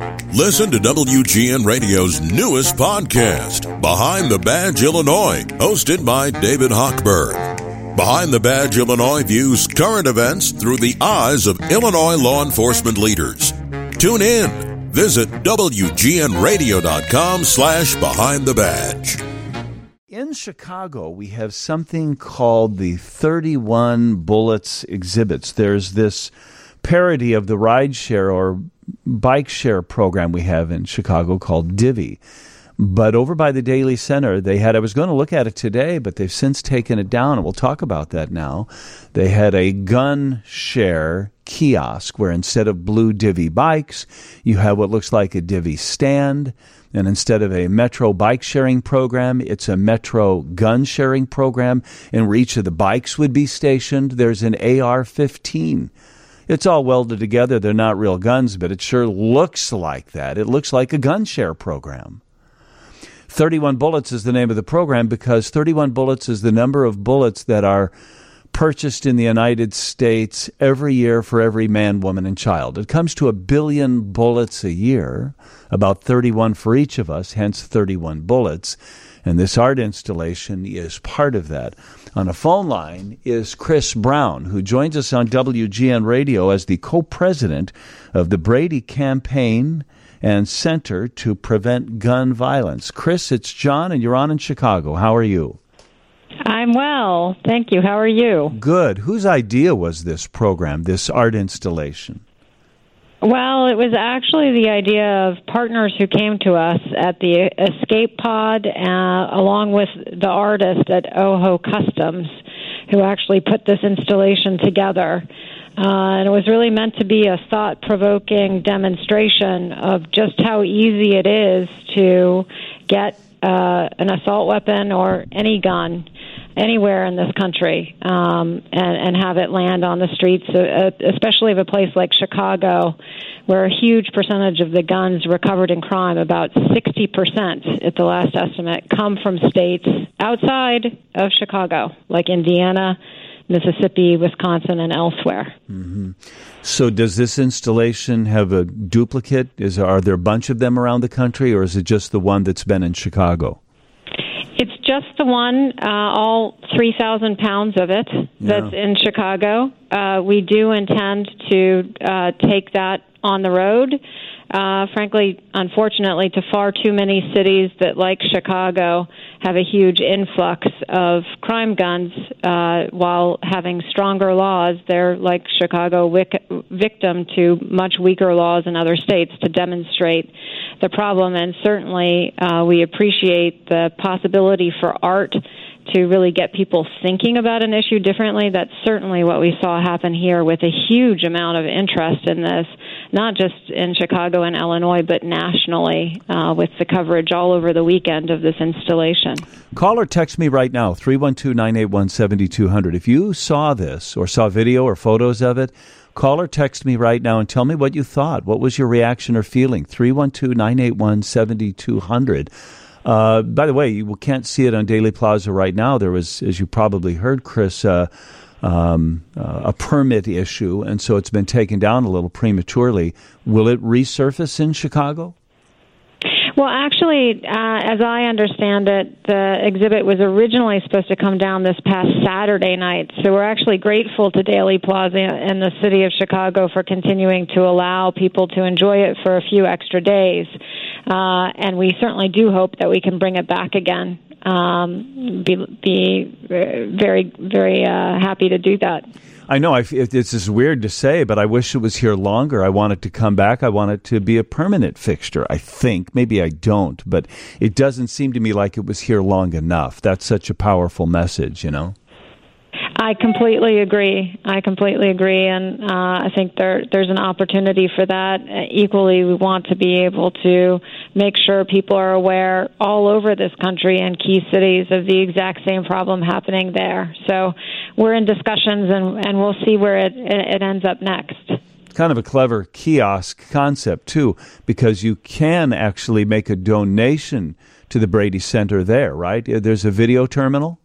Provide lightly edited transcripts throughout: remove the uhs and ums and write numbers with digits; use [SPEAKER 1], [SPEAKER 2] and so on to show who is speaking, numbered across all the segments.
[SPEAKER 1] Listen to WGN Radio's newest podcast, Behind the Badge Illinois, hosted by David Hochberg. Behind the Badge Illinois views current events through the eyes of Illinois law enforcement leaders. Tune in. Visit WGNRadio.com/Behind the Badge.
[SPEAKER 2] In Chicago, we have something called the 31 Bullets exhibits. There's this parody of the rideshare or bike share program we have in Chicago called Divvy. But over by the Daily Center, I was going to look at it today, but they've since taken it down, and we'll talk about that now. They had a gun share kiosk where instead of blue Divvy bikes, you have what looks like a Divvy stand. And instead of a Metro bike sharing program, it's a Metro gun sharing program. And where each of the bikes would be stationed, there's an AR-15. It's all welded together. They're not real guns, but it sure looks like that. It looks like a gun share program. 31 Bullets is the name of the program because 31 bullets is the number of bullets that are purchased in the United States every year for every man, woman, and child. It comes to 1 billion bullets a year, about 31 for each of us, hence 31 bullets. And this art installation is part of that. On a phone line is Chris Brown, who joins us on WGN Radio as the co-president of the Brady Campaign and Center to Prevent Gun Violence. Chris, it's John, and you're on in Chicago. How are you?
[SPEAKER 3] I'm well. Thank you. How are you?
[SPEAKER 2] Good. Whose idea was this program, this art installation?
[SPEAKER 3] Well, it was actually the idea of partners who came to us at the Escape Pod, along with the artist at Oho Customs, who actually put this installation together. And it was really meant to be a thought-provoking demonstration of just how easy it is to get an assault weapon or any gun anywhere in this country and have it land on the streets, especially of a place like Chicago, where a huge percentage of the guns recovered in crime, about 60% at the last estimate, come from states outside of Chicago, like Indiana, Mississippi, Wisconsin, and elsewhere.
[SPEAKER 2] Mm-hmm. So does this installation have a duplicate? Are there a bunch of them around the country, or is it just the one that's been in Chicago?
[SPEAKER 3] It's just the one, all 3,000 pounds of it, that's in Chicago. We do intend to take that on the road. Frankly, unfortunately, to far too many cities that, like Chicago, have a huge influx of crime guns, while having stronger laws. They're, like Chicago, victim to much weaker laws in other states to demonstrate the problem. And certainly, we appreciate the possibility for art to really get people thinking about an issue differently. That's certainly what we saw happen here, with a huge amount of interest in this, not just in Chicago and Illinois, but nationally, with the coverage all over the weekend of this installation.
[SPEAKER 2] Call or text me right now, 312-981-7200. If you saw this or saw video or photos of it, call or text me right now and tell me what you thought. What was your reaction or feeling? 312-981-7200. By the way, you can't see it on Daily Plaza right now. There was, as you probably heard, Chris, a permit issue, and so it's been taken down a little prematurely. Will it resurface in Chicago?
[SPEAKER 3] Well, actually, as I understand it, the exhibit was originally supposed to come down this past Saturday night. So we're actually grateful to Daily Plaza and the city of Chicago for continuing to allow people to enjoy it for a few extra days. And we certainly do hope that we can bring it back again. Be very, very happy to do that.
[SPEAKER 2] I know this is weird to say, but I wish it was here longer. I want it to come back. I want it to be a permanent fixture, I think. Maybe I don't, but it doesn't seem to me like it was here long enough. That's such a powerful message, you know?
[SPEAKER 3] I completely agree. And I think there's an opportunity for that. Equally, we want to be able to make sure people are aware all over this country and key cities of the exact same problem happening there. So we're in discussions, and we'll see where it ends up next.
[SPEAKER 2] Kind of a clever kiosk concept, too, because you can actually make a donation to the Brady Center there, right? There's a video terminal?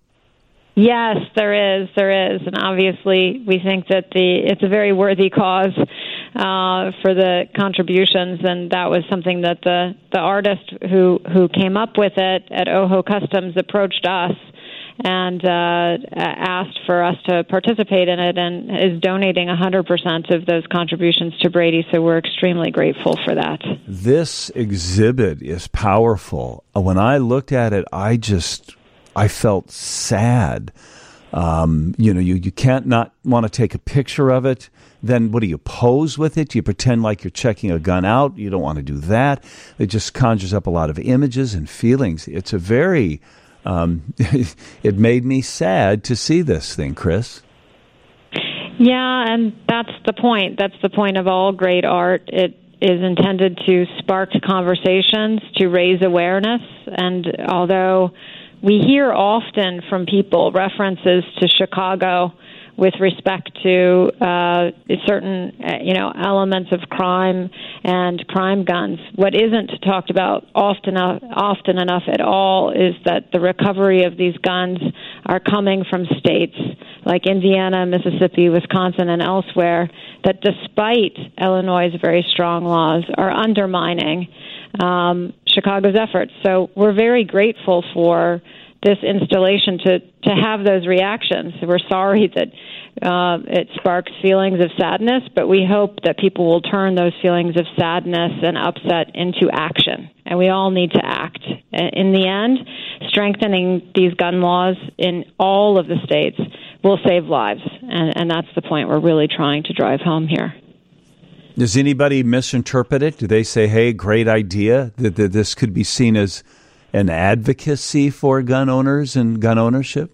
[SPEAKER 3] Yes, there is, and obviously we think that it's a very worthy cause. for the contributions, and that was something that the artist who came up with it at Ojo Customs approached us and asked for us to participate in it, and is donating 100% of those contributions to Brady, so we're extremely grateful for that.
[SPEAKER 2] This exhibit is powerful. When I looked at it, I felt sad. You can't not want to take a picture of it. Then what do you pose with it? Do you pretend like you're checking a gun out? You don't want to do that. It just conjures up a lot of images and feelings. It's a very... it made me sad to see this thing, Chris.
[SPEAKER 3] Yeah, and that's the point. That's the point of all great art. It is intended to spark conversations, to raise awareness. And although we hear often from people references to Chicago with respect to certain, elements of crime and crime guns, what isn't talked about often enough at all is that the recovery of these guns are coming from states like Indiana, Mississippi, Wisconsin, and elsewhere that, despite Illinois' very strong laws, are undermining Chicago's efforts. So we're very grateful for this installation to have those reactions. We're sorry that it sparks feelings of sadness, but we hope that people will turn those feelings of sadness and upset into action. And we all need to act. In the end, strengthening these gun laws in all of the states will save lives. And that's the point we're really trying to drive home here.
[SPEAKER 2] Does anybody misinterpret it? Do they say, hey, great idea, that this could be seen as an advocacy for gun owners and gun ownership?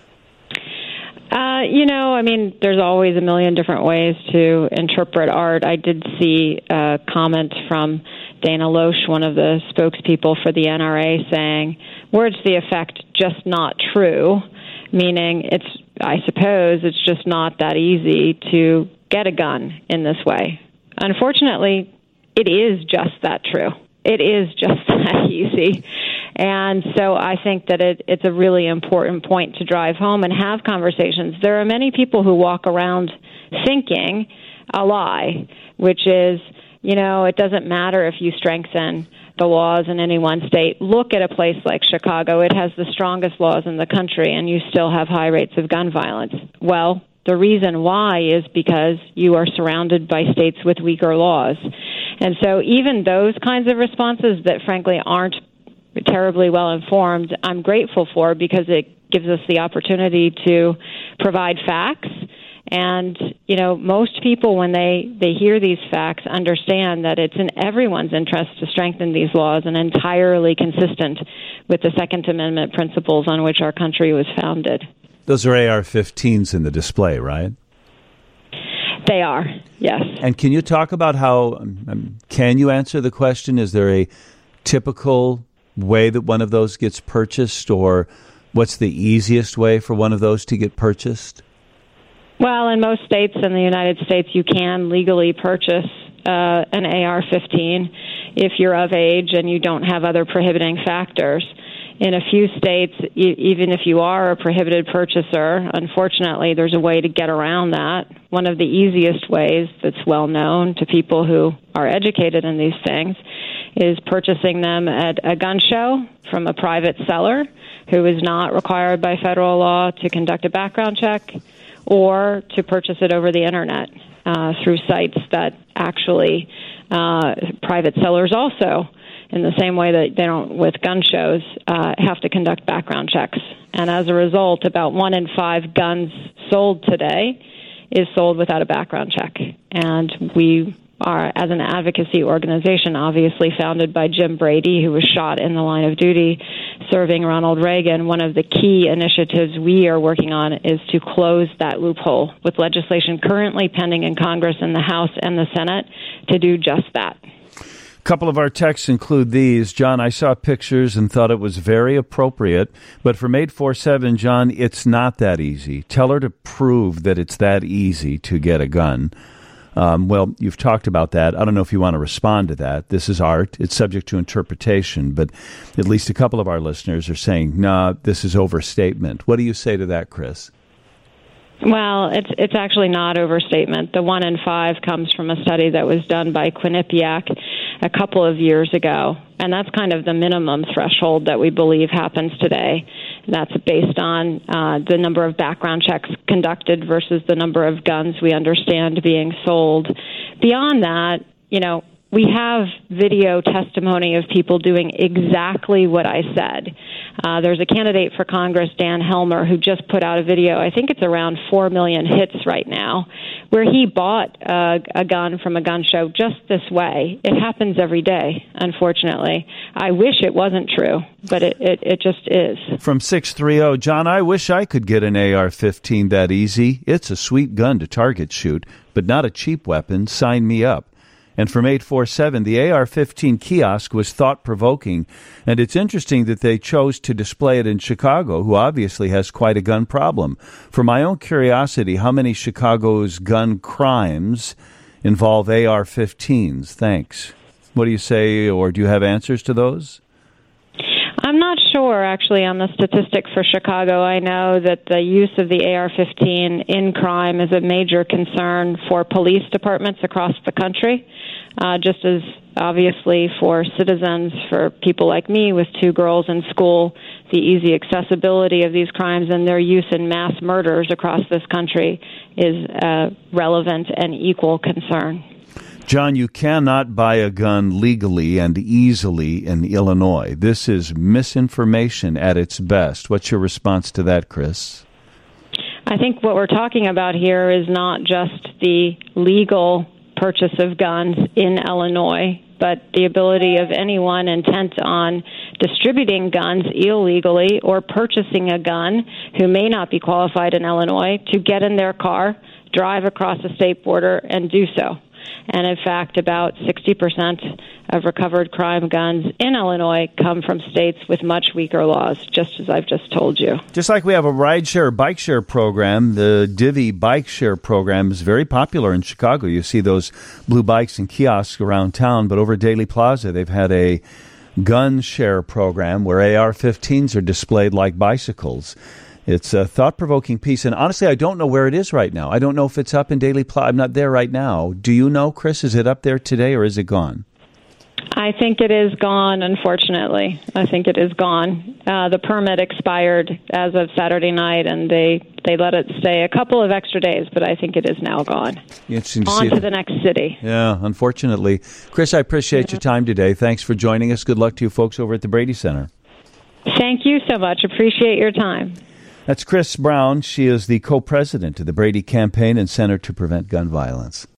[SPEAKER 2] There's always a million different ways to interpret art. I did see a comment from Dana Loesch, one of the spokespeople for the NRA, saying, words to the effect, just not true, meaning I suppose it's just not that easy to get a gun in this way. Unfortunately, it is just that true. It is just that easy. And so I think that it's a really important point to drive home and have conversations. There are many people who walk around thinking a lie, which is, it doesn't matter if you strengthen the laws in any one state. Look at a place like Chicago. It has the strongest laws in the country, and you still have high rates of gun violence. Well, the reason why is because you are surrounded by states with weaker laws. And so even those kinds of responses that, frankly, aren't terribly well informed, I'm grateful for, because it gives us the opportunity to provide facts. And, most people, when they hear these facts, understand that it's in everyone's interest to strengthen these laws and entirely consistent with the Second Amendment principles on which our country was founded. Those are AR-15s in the display, right?
[SPEAKER 3] They are, yes.
[SPEAKER 2] And can you talk about how, can you answer the question, is there a typical way that one of those gets purchased, or what's the easiest way for one of those to get purchased?
[SPEAKER 3] Well, in most states in the United States, you can legally purchase an AR-15 if you're of age and you don't have other prohibiting factors. In a few states, even if you are a prohibited purchaser, unfortunately, there's a way to get around that. One of the easiest ways that's well known to people who are educated in these things is purchasing them at a gun show from a private seller who is not required by federal law to conduct a background check, or to purchase it over the Internet through sites that actually private sellers also, in the same way that they don't with gun shows, have to conduct background checks. And as a result, about 1 in 5 guns sold today is sold without a background check. And we are, as an advocacy organization, obviously founded by Jim Brady, who was shot in the line of duty serving Ronald Reagan. One of the key initiatives we are working on is to close that loophole, with legislation currently pending in Congress, in the House and the Senate, to do just that.
[SPEAKER 2] A couple of our texts include these. John, I saw pictures and thought it was very appropriate, but from 847, John, it's not that easy. Tell her to prove that it's that easy to get a gun. Well, you've talked about that. I don't know if you want to respond to that. This is art. It's subject to interpretation, but at least a couple of our listeners are saying, nah, this is overstatement. What do you say to that, Chris?
[SPEAKER 3] Well, it's actually not overstatement. The 1 in 5 comes from a study that was done by Quinnipiac a couple of years ago, and that's kind of the minimum threshold that we believe happens today. That's based on the number of background checks conducted versus the number of guns we understand being sold. Beyond that, we have video testimony of people doing exactly what I said. There's a candidate for Congress, Dan Helmer, who just put out a video. I think it's around 4 million hits right now, where he bought a gun from a gun show just this way. It happens every day, unfortunately. I wish it wasn't true, but it just is.
[SPEAKER 2] From 630, John, I wish I could get an AR-15 that easy. It's a sweet gun to target shoot, but not a cheap weapon. Sign me up. And from 847, the AR-15 kiosk was thought-provoking, and it's interesting that they chose to display it in Chicago, who obviously has quite a gun problem. For my own curiosity, how many Chicago's gun crimes involve AR-15s? Thanks. What do you say, or do you have answers to those?
[SPEAKER 3] I'm not sure, actually, on the statistic for Chicago. I know that the use of the AR-15 in crime is a major concern for police departments across the country, just as obviously for citizens, for people like me with 2 girls in school, the easy accessibility of these crimes and their use in mass murders across this country is a relevant and equal concern.
[SPEAKER 2] John, you cannot buy a gun legally and easily in Illinois. This is misinformation at its best. What's your response to that, Chris?
[SPEAKER 3] I think what we're talking about here is not just the legal purchase of guns in Illinois, but the ability of anyone intent on distributing guns illegally or purchasing a gun who may not be qualified in Illinois to get in their car, drive across the state border, and do so. And in fact, about 60% of recovered crime guns in Illinois come from states with much weaker laws, just as I've just told you.
[SPEAKER 2] Just like we have a rideshare, bike share program, the Divvy bike share program is very popular in Chicago. You see those blue bikes and kiosks around town, but over at Daily Plaza, they've had a gun share program where AR-15s are displayed like bicycles. It's a thought-provoking piece, and honestly, I don't know where it is right now. I don't know if it's up in Daily Plaza. I'm not there right now. Do you know, Chris? Is it up there today, or is it gone?
[SPEAKER 3] I think it is gone, unfortunately. I think it is gone. The permit expired as of Saturday night, and they let it stay a couple of extra days, but I think it is now gone.
[SPEAKER 2] Interesting to
[SPEAKER 3] on
[SPEAKER 2] see
[SPEAKER 3] to the next city.
[SPEAKER 2] Yeah, unfortunately. Chris, I appreciate your time today. Thanks for joining us. Good luck to you folks over at the Brady Center.
[SPEAKER 3] Thank you so much. Appreciate your time.
[SPEAKER 2] That's Chris Brown. She is the co-president of the Brady Campaign and Center to Prevent Gun Violence.